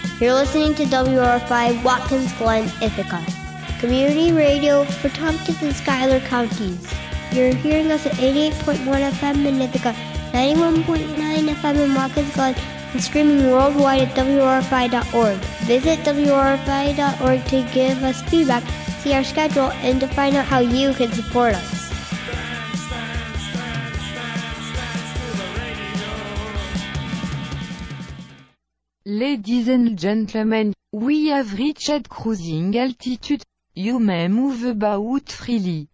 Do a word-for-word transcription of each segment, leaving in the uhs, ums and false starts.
You're listening to W R F I Watkins Glen, Ithaca, community radio for Tompkins and Schuyler counties. You're hearing us at eighty-eight point one F M in Ithaca, ninety-one point nine F M in Watkins Glen, and streaming worldwide at W R F I dot org. Visit W R F I dot org to give us feedback, see our schedule, and to find out how you can support us. Ladies and gentlemen, we have reached cruising altitude. You may move about freely.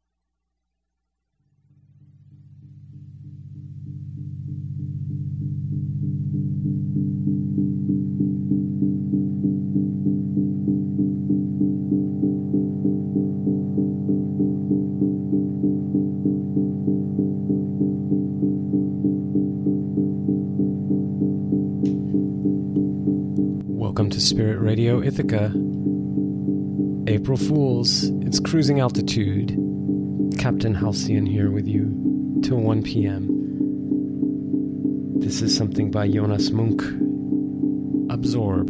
Welcome to Spirit Radio Ithaca. April Fools, it's cruising altitude. Captain Halcyon here with you till one p.m. This is something by Jonas Munk. Absorb.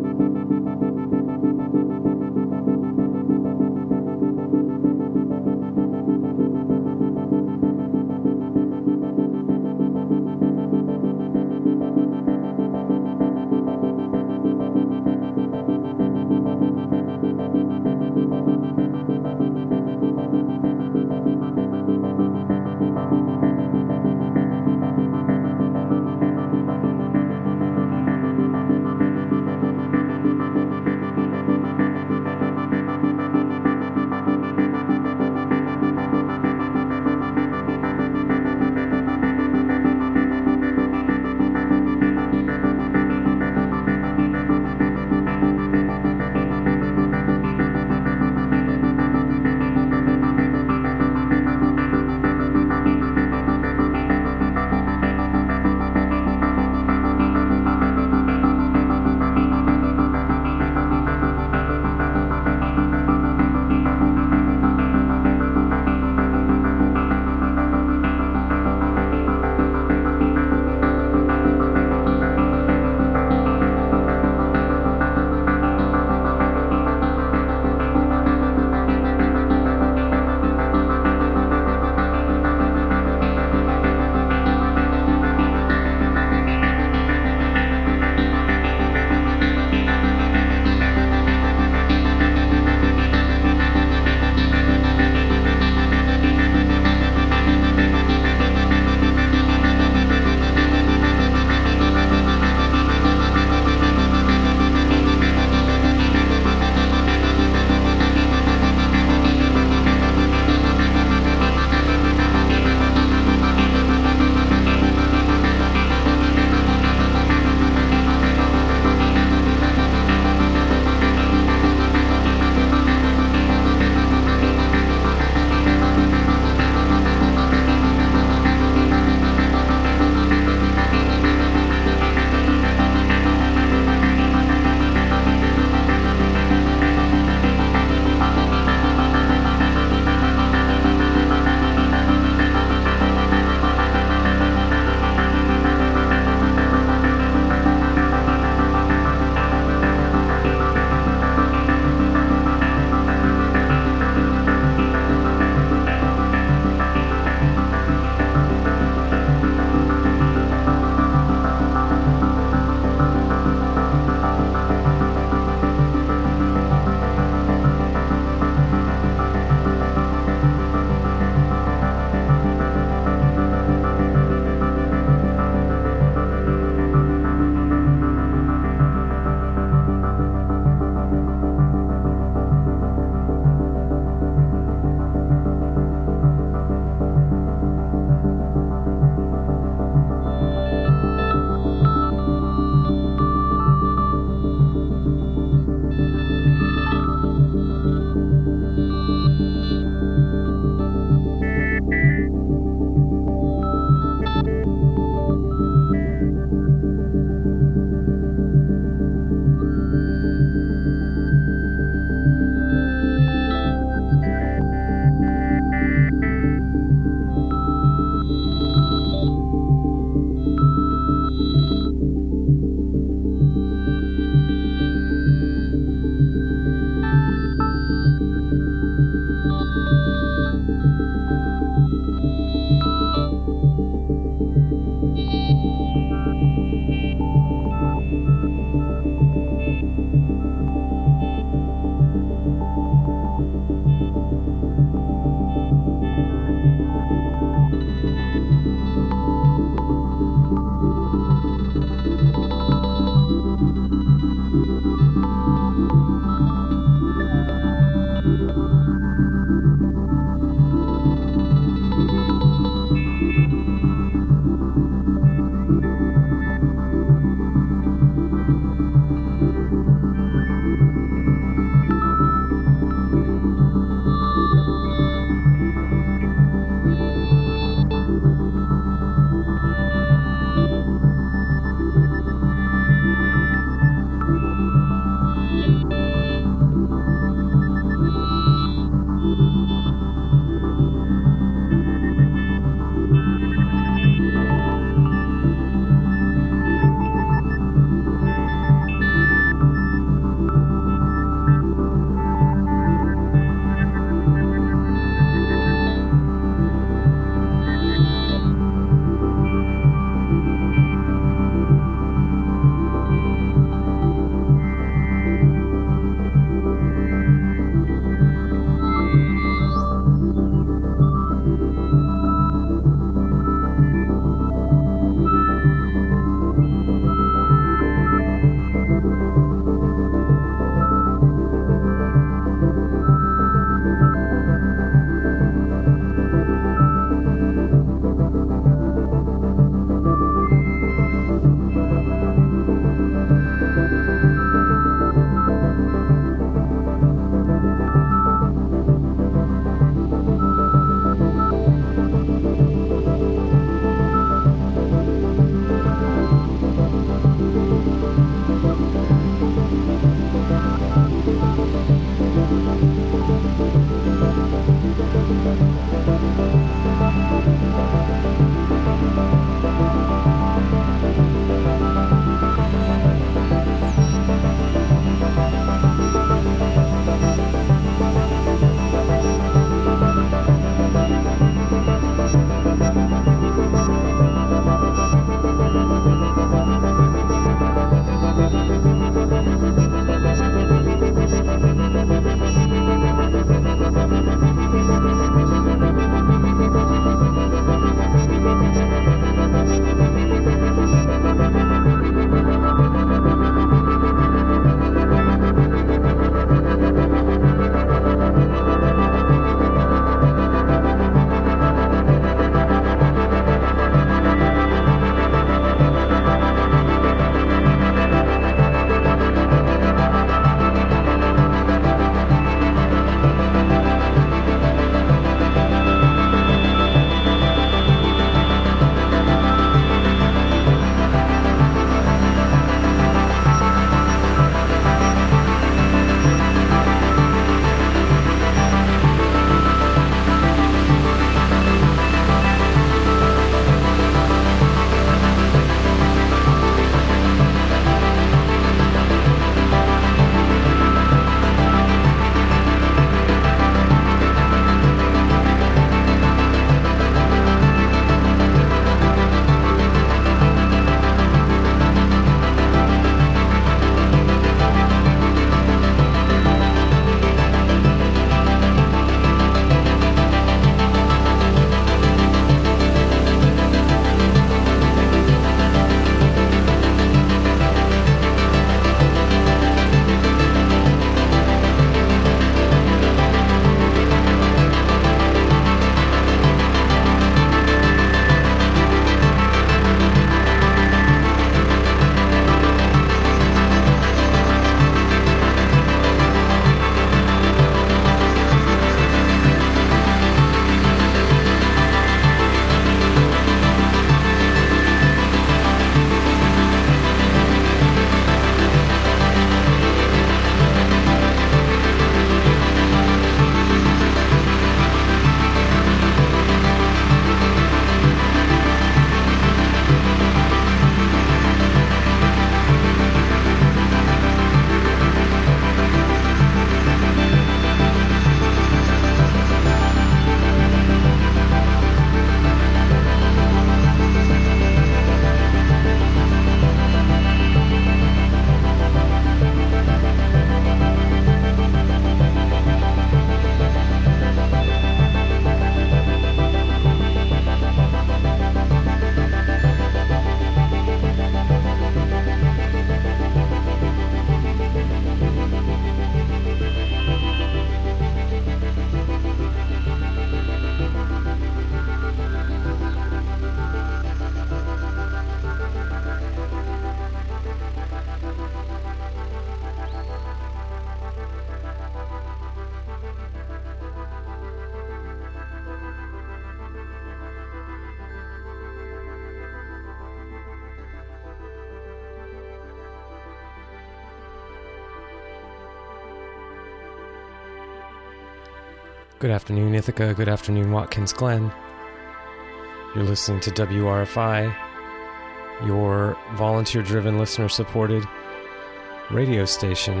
Good afternoon, Ithaca. Good afternoon, Watkins Glen. You're listening to W R F I, your volunteer-driven, listener-supported radio station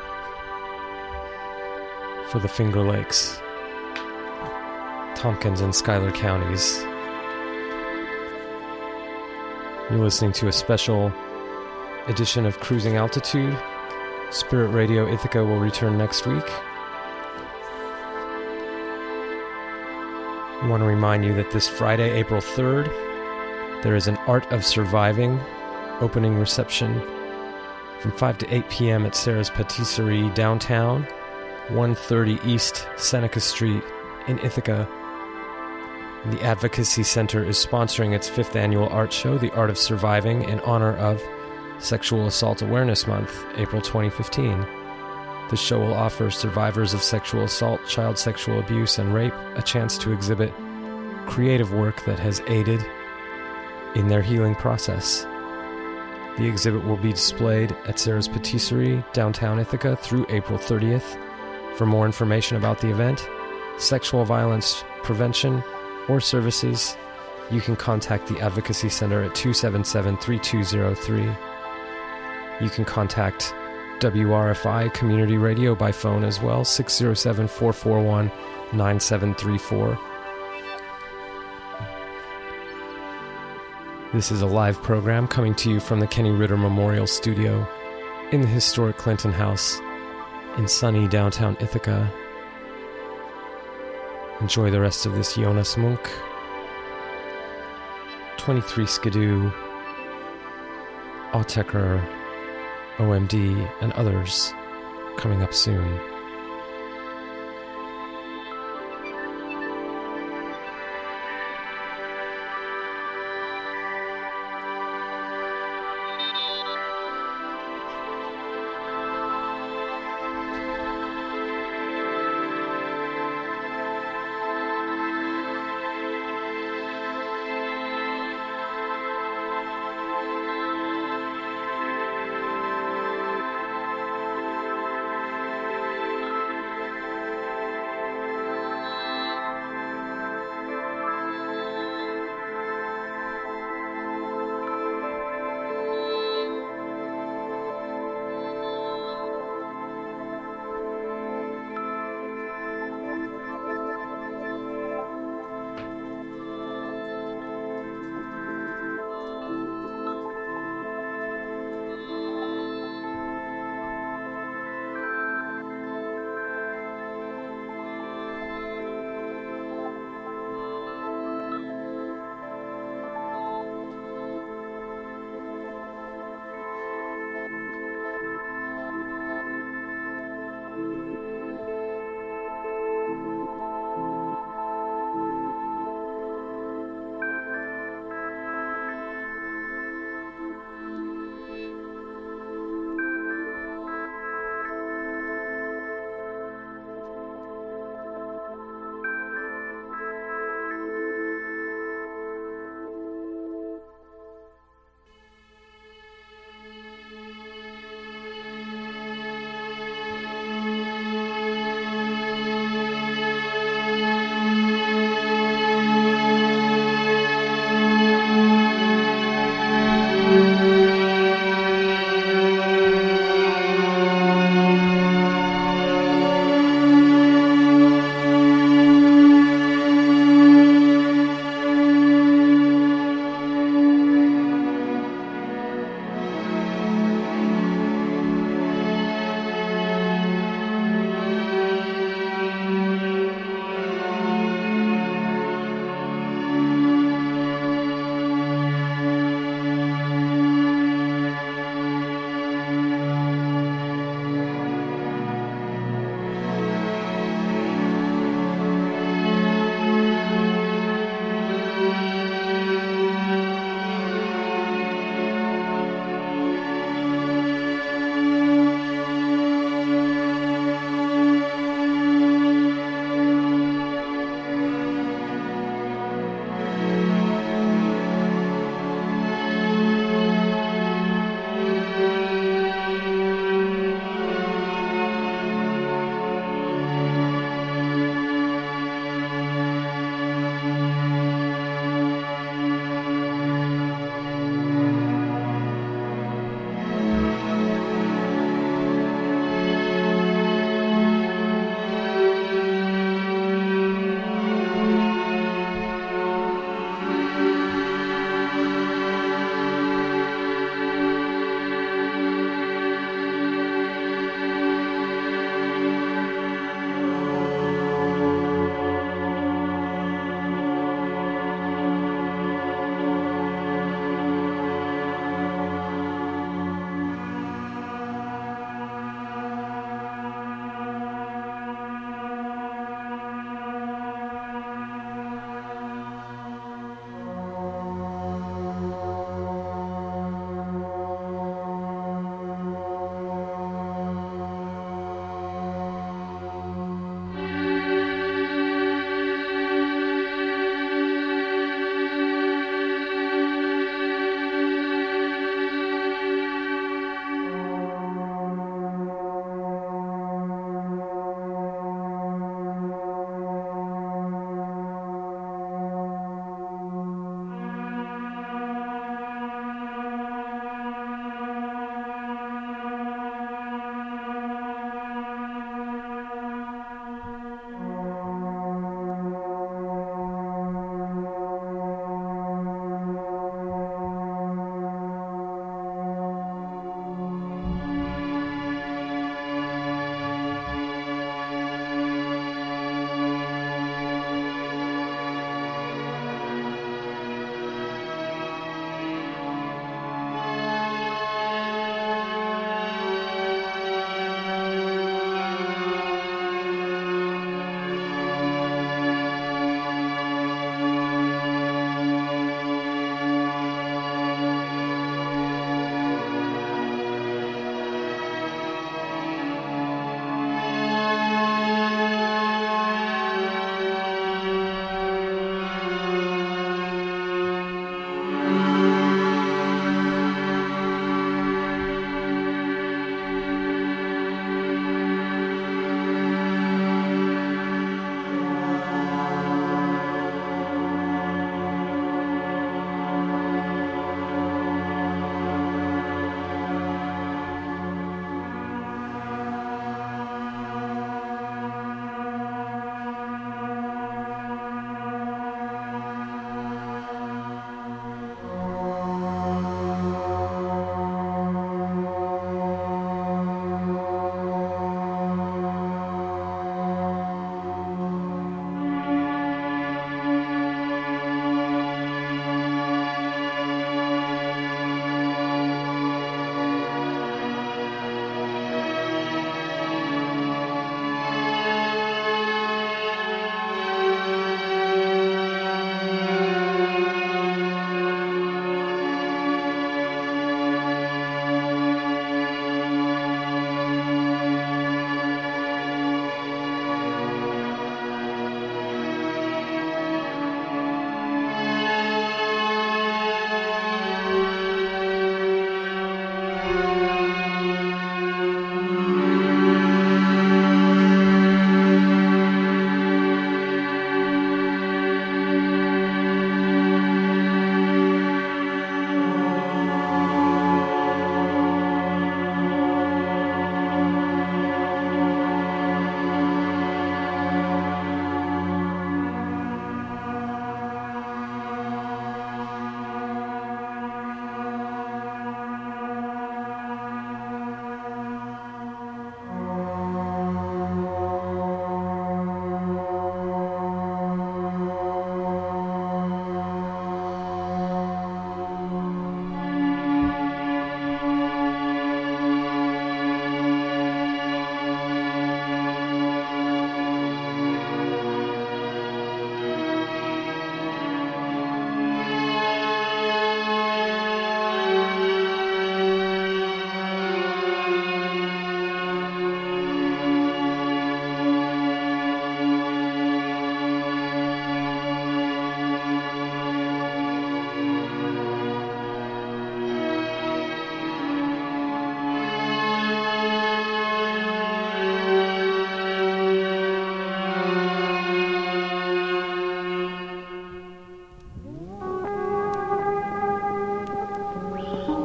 for the Finger Lakes, Tompkins and Schuyler counties. You're listening to a special edition of Cruising Altitude. Spirit Radio Ithaca will return next week. I want to remind you that this Friday, April third, there is an Art of Surviving opening reception from five to eight p.m. at Sarah's Patisserie downtown, one thirty East Seneca Street in Ithaca. The Advocacy Center is sponsoring its fifth annual art show, The Art of Surviving, in honor of Sexual Assault Awareness Month, April twenty fifteen. The show will offer survivors of sexual assault, child sexual abuse, and rape a chance to exhibit creative work that has aided in their healing process. The exhibit will be displayed at Sarah's Patisserie, downtown Ithaca, through April thirtieth. For more information about the event, sexual violence prevention, or services, you can contact the Advocacy Center at two seven seven, three two zero three. You can contact W R F I Community Radio by phone as well, six zero seven, four four one, nine seven three four. This is a live program coming to you from the Kenny Ritter Memorial Studio in the historic Clinton House in sunny downtown Ithaca. Enjoy the rest of this Jonas Munk, twenty-three Skidoo, Autechre, O M D, and others coming up soon.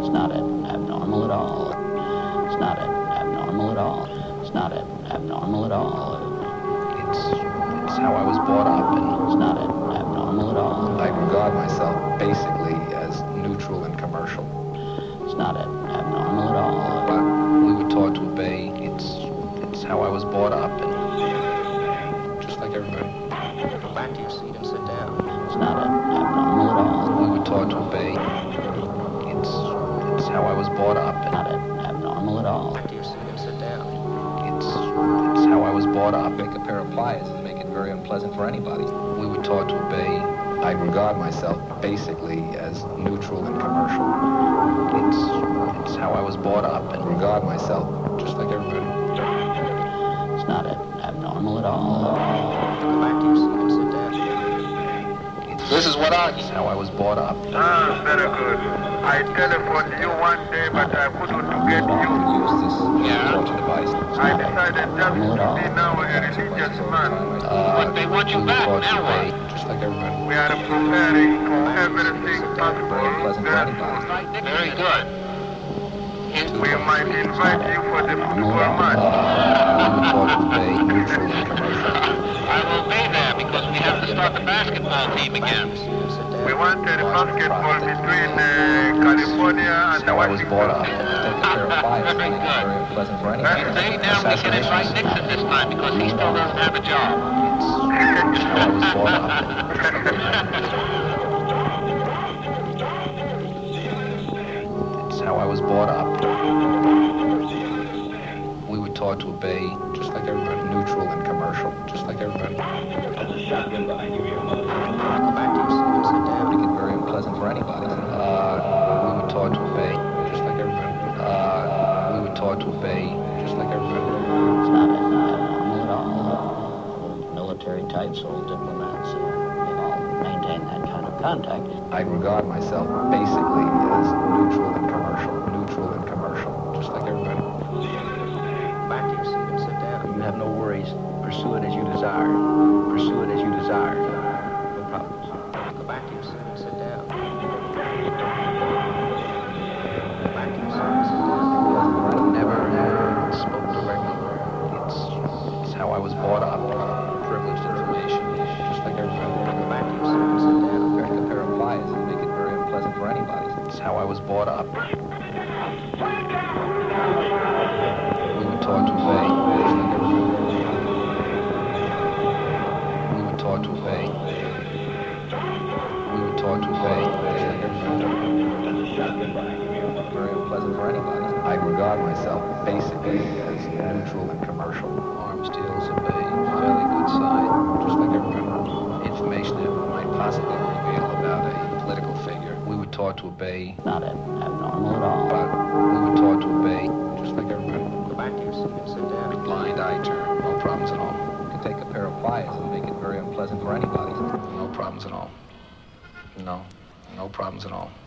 It's not abnormal at all. It's not abnormal at all. It's not abnormal at all. It's, it's how I was brought up, and it's not abnormal at all. I regard myself basically as neutral and commercial. It's not abnormal at all. But we were taught to obey. It's, it's how I was brought up, and just like everybody. Go back to your seat and sit down. It's not abnormal at all. We were taught to obey. It's, it's how I was brought up, and not abnormal at all. Back to your seat and sit down. It's, it's how I was brought up. Make a pair of pliers and make it very unpleasant for anybody. We were taught to obey. I regard myself basically as neutral and commercial. It's, it's how I was brought up, and regard myself just like everybody. It's not abnormal at all. Go back to your seat and sit down. It's, this is what I. It's how I was brought up. Ah, very good. I telephoned you one day, but I couldn't get you. Use this yeah. device. I decided just to be now a religious man. Uh, but they want you back now. What? Just like everybody. We are preparing for everything possible. Very good. We might invite you for the football match. I will be there because we have to start the basketball team again. We wanted basketball between uh, California and How I was Washington. brought up. Take a pair of pliers. Very good. Very unpleasant for See, anybody. now we can invite Nixon this time because he still doesn't have a job. It's how I was brought up. It's how I was brought up. We were taught to obey, just like everybody, neutral and commercial, just like everybody. Go back to your seat and sit down. Make it very unpleasant for anybody. Uh, we were taught to obey, just like everybody. Uh, we were taught to obey, just like everybody. It's not abnormal at all. Military types, old diplomats, uh, they all maintain that kind of contact. I regard myself basically as neutral and commercial, neutral and commercial, just like everybody. Back to your seat and sit down. You have no worries. Pursue it as you desire. Pursue it as you desire. No problems. Go back to your seat and sit down. Go back to your seat and sit down. Never spoke directly. It's, it's how I was brought up. Privileged information, just like everybody. Go back to your seat and sit down. Take a pair of pliers and make it very unpleasant for anybody. It's how I was brought up. We were taught to obey. We were taught to obey. We were taught to obey. Very unpleasant for anybody. I regard myself basically as neutral and commercial. Arms deals of a fairly good side, just like everybody. Information that might possibly reveal about a political figure. We were taught to obey. Not abnormal at all. But we were taught to obey, just like everybody. Go back to your seat and sit down. Blind eye turn, no problems at all. You can take a pair of pliers and make it very unpleasant for anybody. No problems at all. No, no problems at all.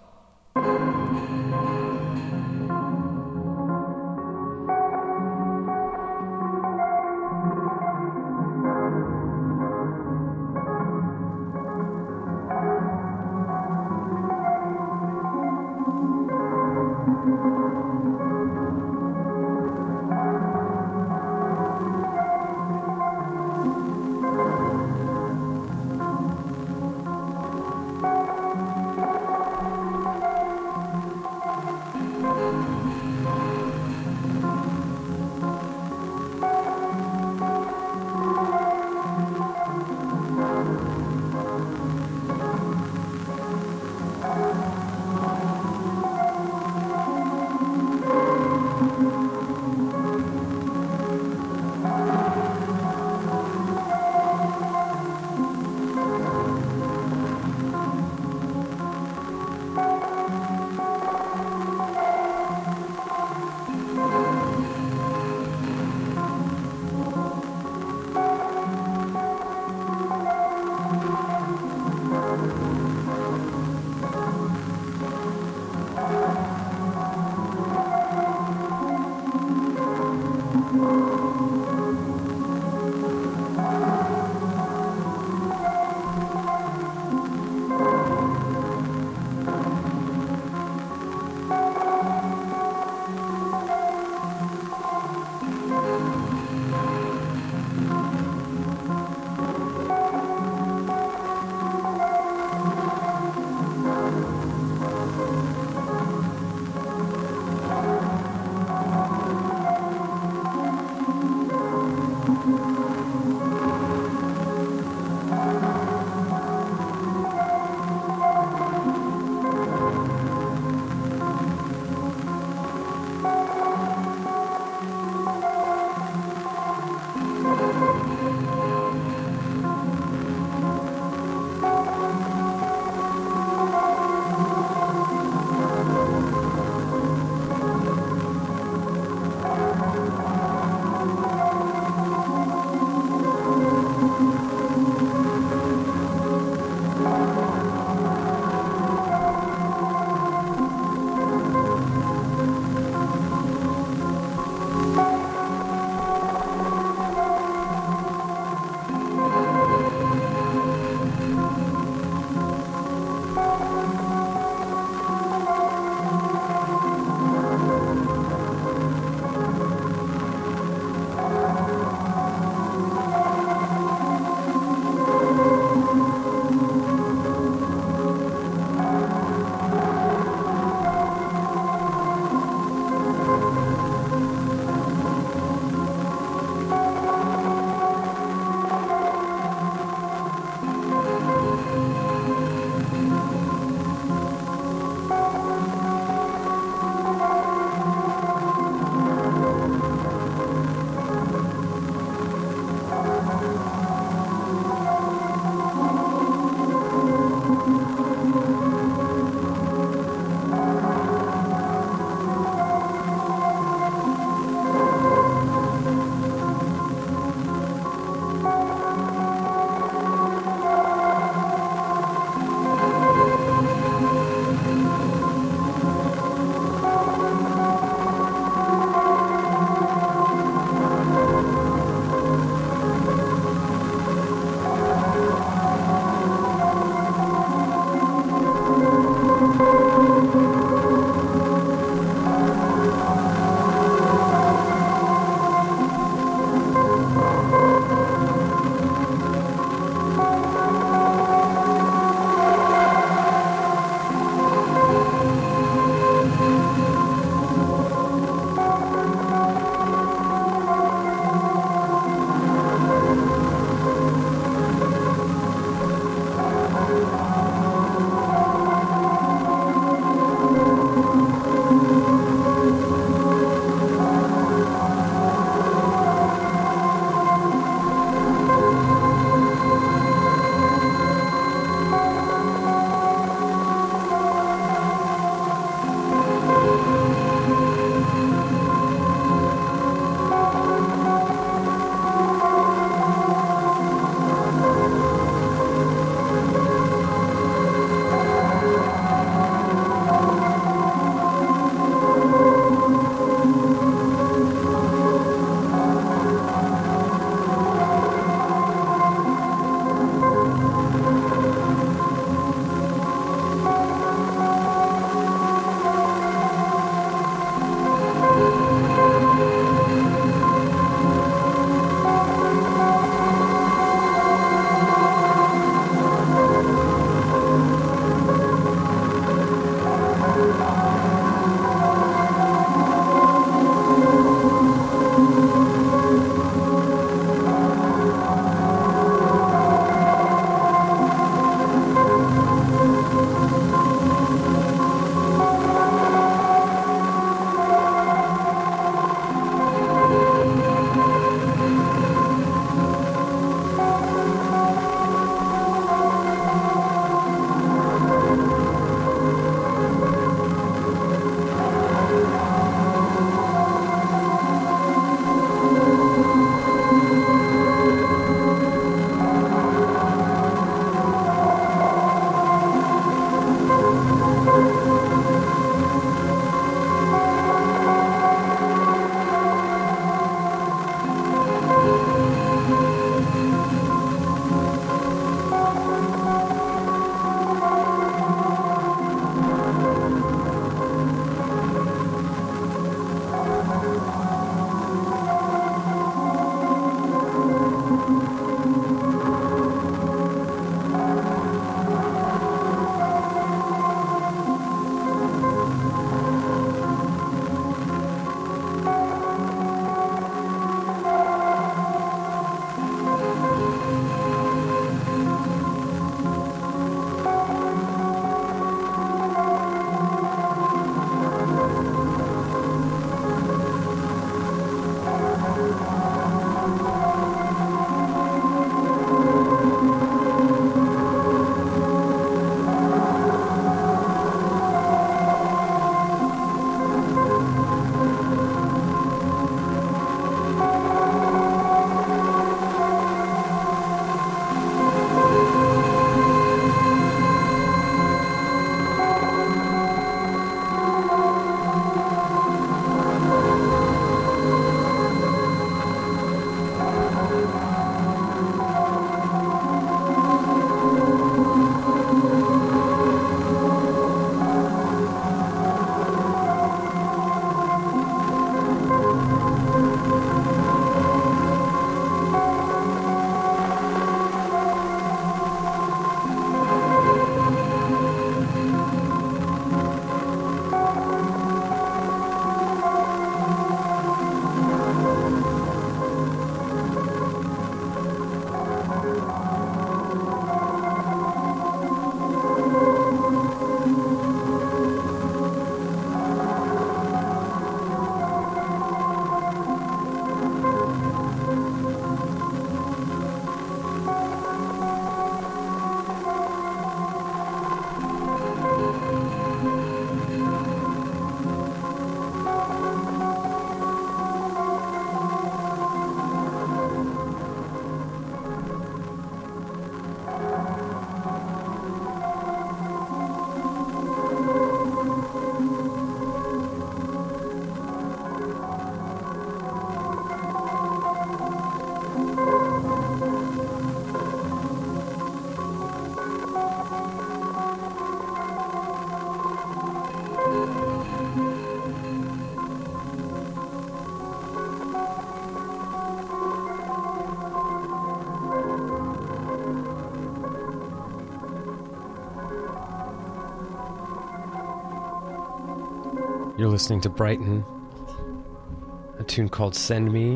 You're listening to Brighton, a tune called Send Me.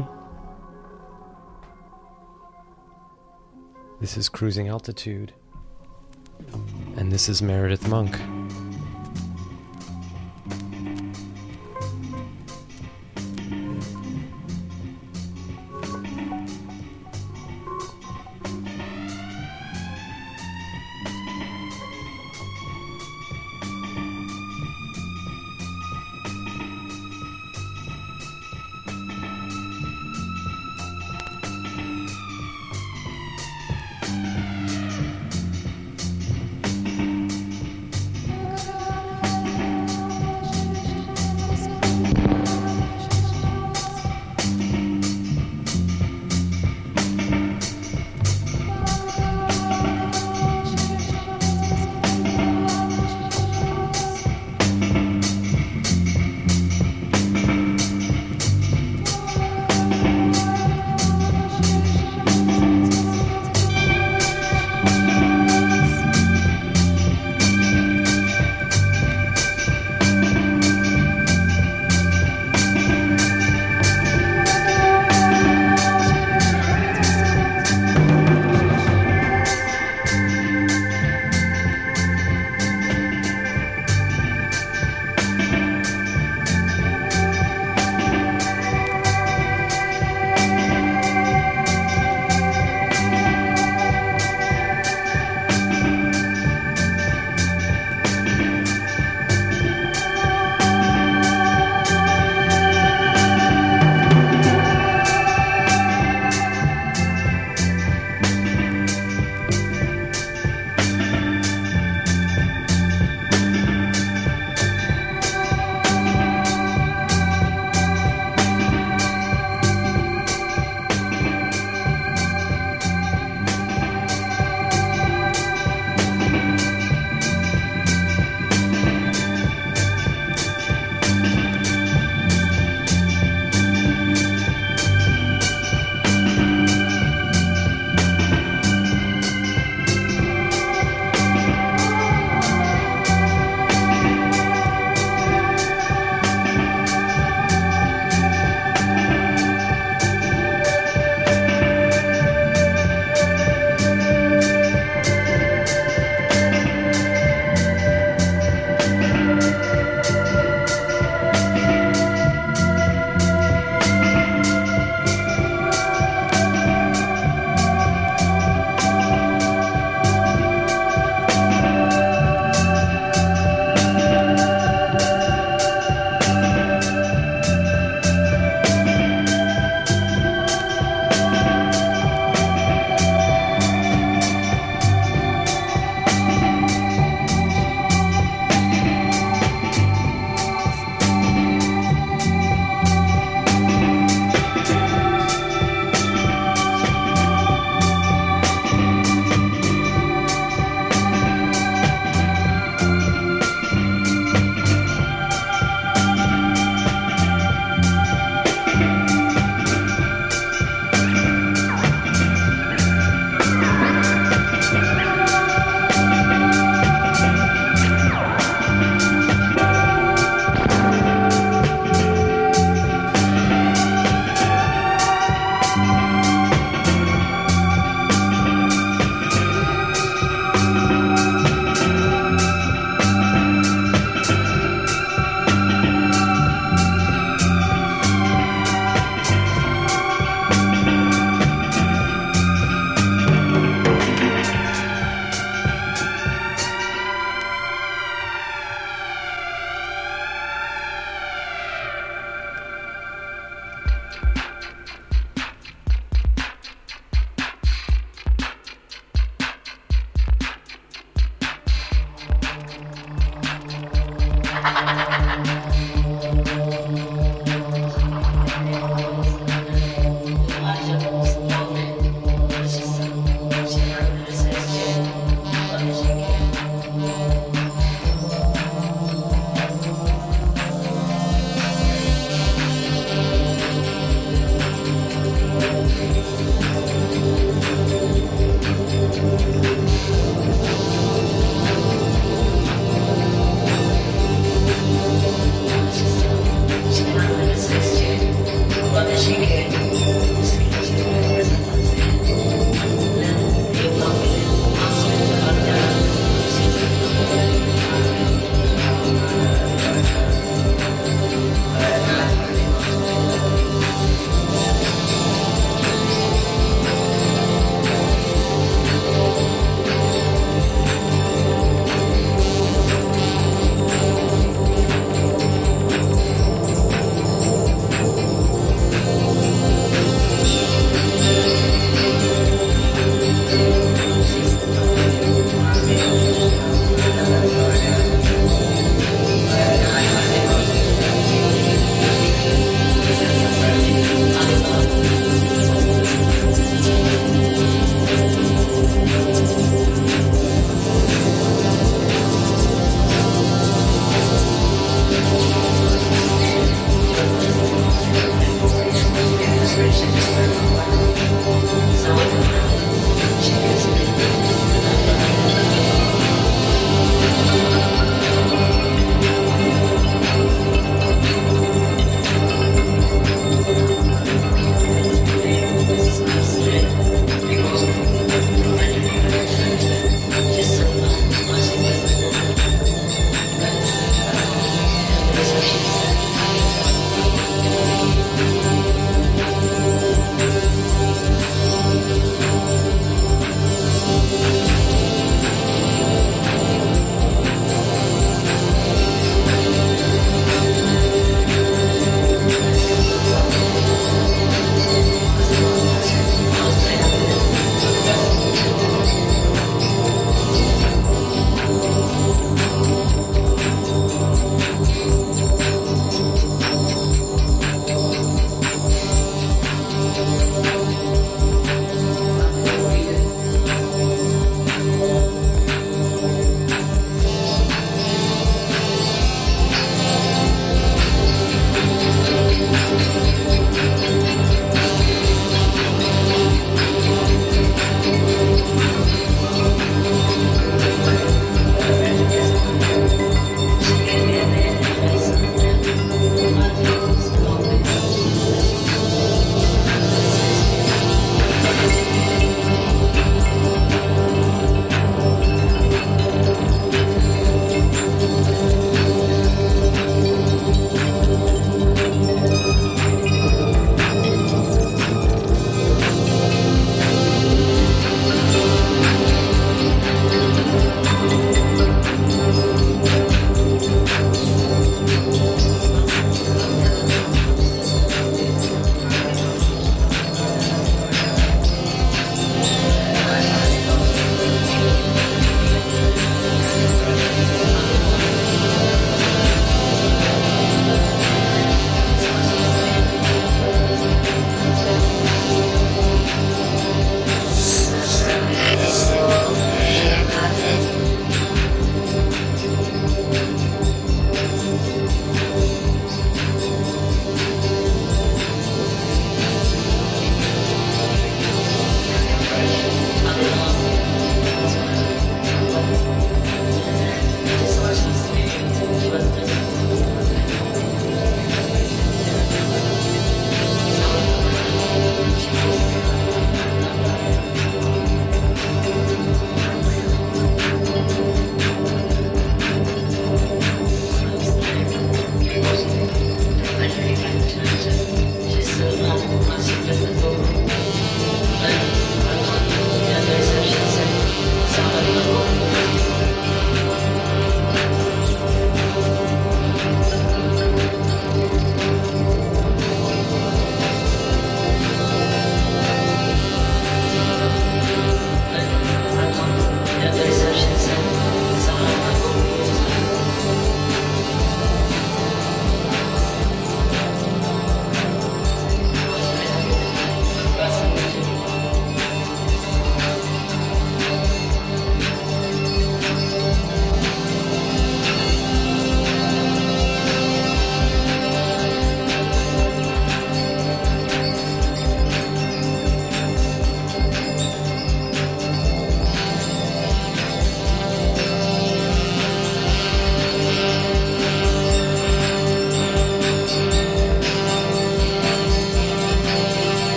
This is Cruising Altitude. And this is Meredith Monk.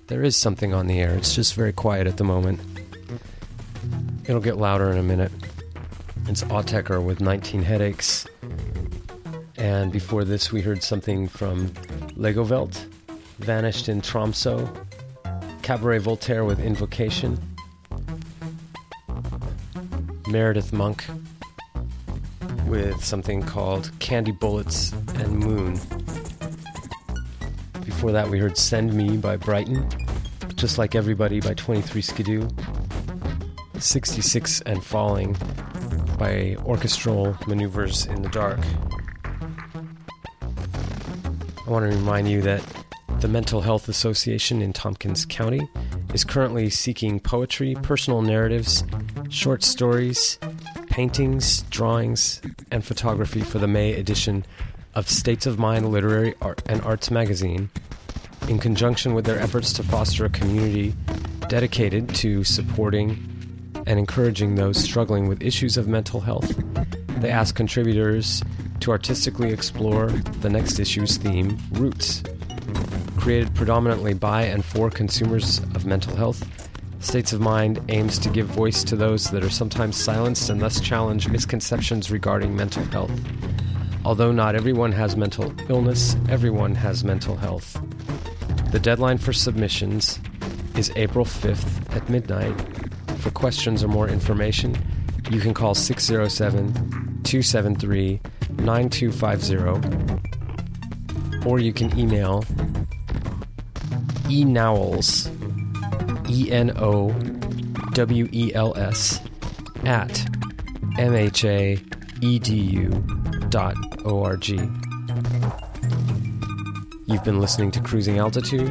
There is something on the air. It's just very quiet at the moment. It'll get louder in a minute. It's Autechre with nineteen Headaches. And before this, we heard something from Legovelt, Vanished in Tromso, Cabaret Voltaire with Invocation, Meredith Monk with something called Candy Bullets and Moon. Before that, we heard Send Me by Brighton, Just Like Everybody by twenty-three Skidoo, sixty-six and Falling by Orchestral Maneuvers in the Dark. I want to remind you that the Mental Health Association in Tompkins County is currently seeking poetry, personal narratives, short stories, paintings, drawings, and photography for the May edition of States of Mind Literary Art and Arts magazine, in conjunction with their efforts to foster a community dedicated to supporting and encouraging those struggling with issues of mental health. They ask contributors to artistically explore the next issue's theme, Roots. Created predominantly by and for consumers of mental health, States of Mind aims to give voice to those that are sometimes silenced and thus challenge misconceptions regarding mental health. Although not everyone has mental illness, everyone has mental health. The deadline for submissions is April fifth at midnight. For questions or more information, you can call six oh seven, two seven three, nine two five zero, or you can email enowels, E N O W E L S, at M H A E D U dot O R G. You've been listening to Cruising Altitude.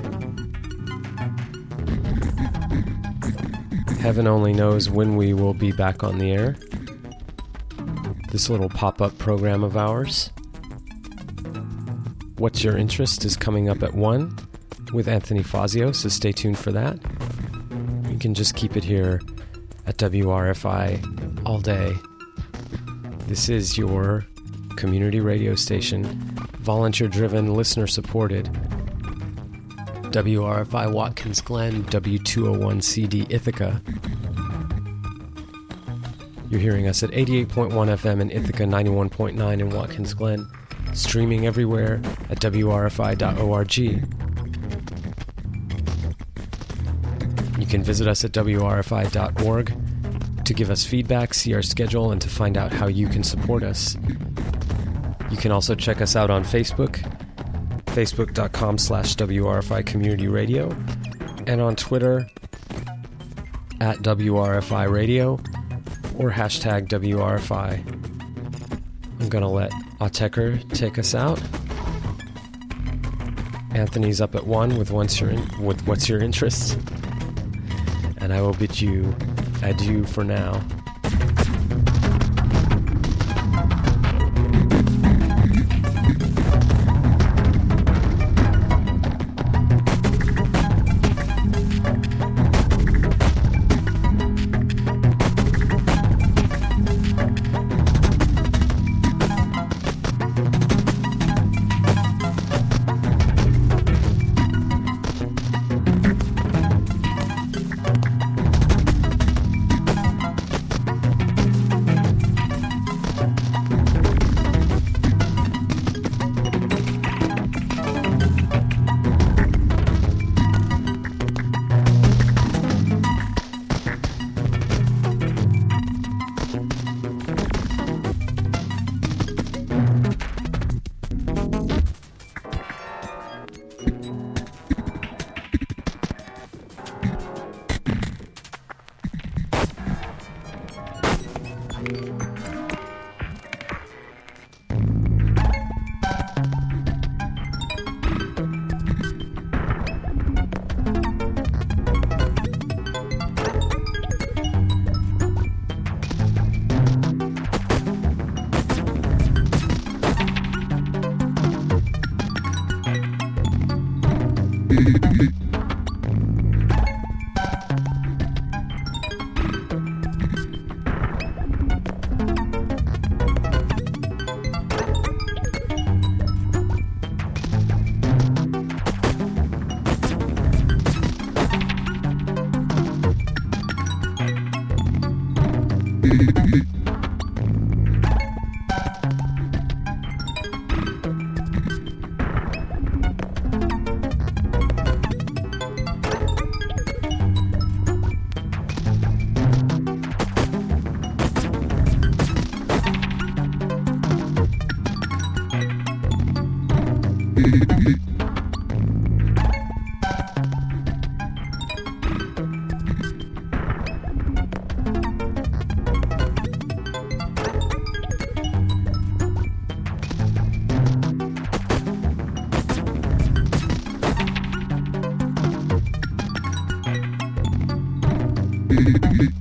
Heaven only knows when we will be back on the air. This little pop-up program of ours, What's Your Interest, is coming up at one with Anthony Fazio, so stay tuned for that. You can just keep it here at W R F I all day. This is your community radio station, volunteer-driven, listener-supported. W R F I Watkins Glen, W two oh one C D Ithaca. You're hearing us at eighty-eight point one F M in Ithaca, ninety-one point nine in Watkins Glen, streaming everywhere at W R F I dot org. You can visit us at W R F I dot org to give us feedback, see our schedule, and to find out how you can support us. You can also check us out on Facebook, facebook.com slash WRFI Community Radio, and on Twitter at W R F I Radio or hashtag W R F I. I'm going to let Autechre take us out. Anthony's up at one with, What's Your, in- with What's Your Interest? And I will bid you adieu for now. You